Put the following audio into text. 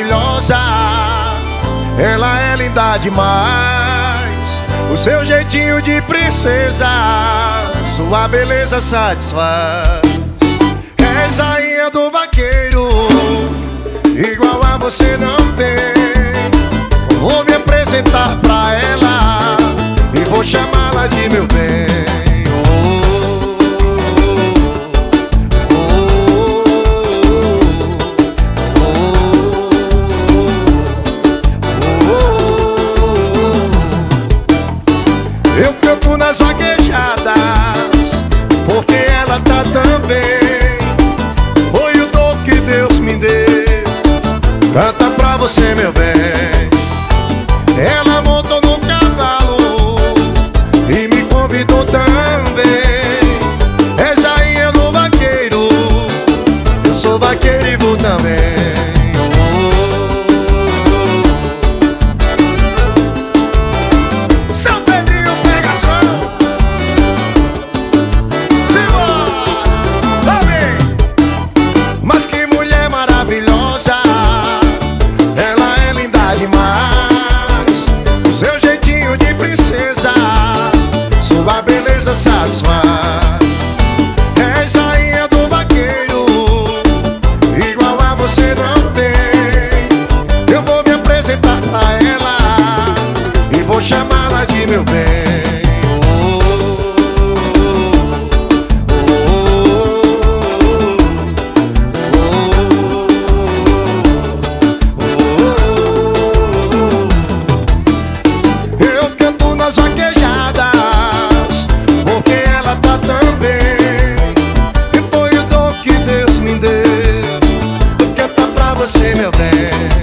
maravilhosa, ela é linda demais. O seu jeitinho de princesa, sua beleza satisfaz. És a rainha do vaqueiro, igual a você não tem. Vou me apresentar pra ela e vou chamá-la de meu bem. Eu canto nas vaquejadas, porque ela tá também. Foi o dom que Deus me deu, canta pra você, meu bem. Ela montou no cavalo e me convidou também. És a rainha do vaqueiro, eu sou vaqueiro e vou também. Maravilhosa, ela é linda demais. O seu jeitinho de princesa, sua beleza satisfaz. És a rainha do vaqueiro, igual a você não tem. Eu vou me apresentar pra ela e vou chamá-la de meu bem. Você, meu bem.